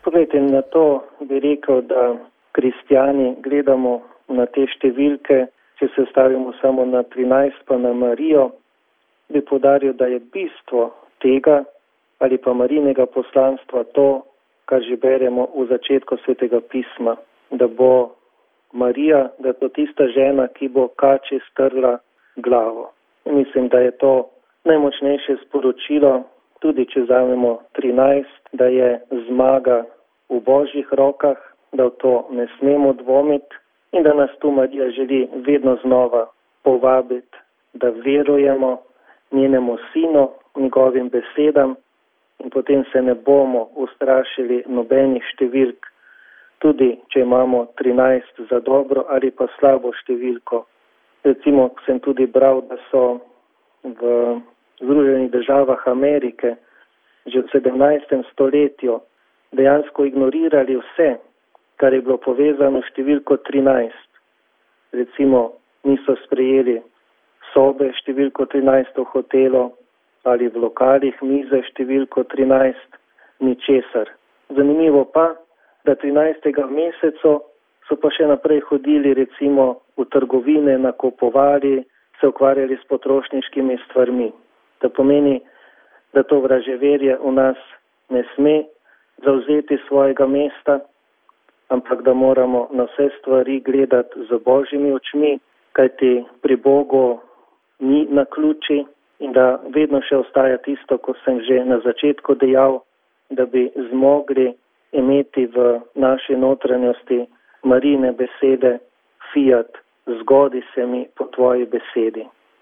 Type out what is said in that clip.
Poglejte, na to bi rekel, da kristjani gledamo na te številke, če se stavimo samo na 13 pa na Marijo, bi poudaril, da je bistvo tega ali pa Marijinega poslanstva to, kar že beremo v začetku Svetega pisma, da bo Marija, da je to tista žena, ki bo kači strla glavo. In mislim, da je to najmočnejše sporočilo, tudi če vzamemo 13, da je zmaga v Božjih rokah, da v to ne smemo dvomiti in da nas tu Marija želi vedno znova povabiti, da verujemo njenemu sinu, njegovim besedam in potem se ne bomo ustrašili nobenih številk, tudi če imamo 13 za dobro ali pa slabo številko. Recimo sem tudi bral, da so v Združenih državah Amerike že v 17. stoletju dejansko ignorirali vse, kar je bilo povezano s številko 13. Recimo niso sprejeli sobe številko 13 v hotelu ali v lokalih mize številko 13, ničesar. Zanimivo pa, da 13. mesecu so pa še naprej hodili recimo v trgovine, nakupovali, se ukvarjali s potrošniškimi stvarmi. To pomeni, da to vraževerje v nas ne sme zavzeti svojega mesta, ampak da moramo na vse stvari gledati z Božjimi očmi, kajti pri Bogu ni naključij in da vedno še ostaja tisto, ko sem že na začetku dejal, da bi zmogli imeti v naši notranjosti Marijine besede fiat, zgodi se mi po tvoji besedi.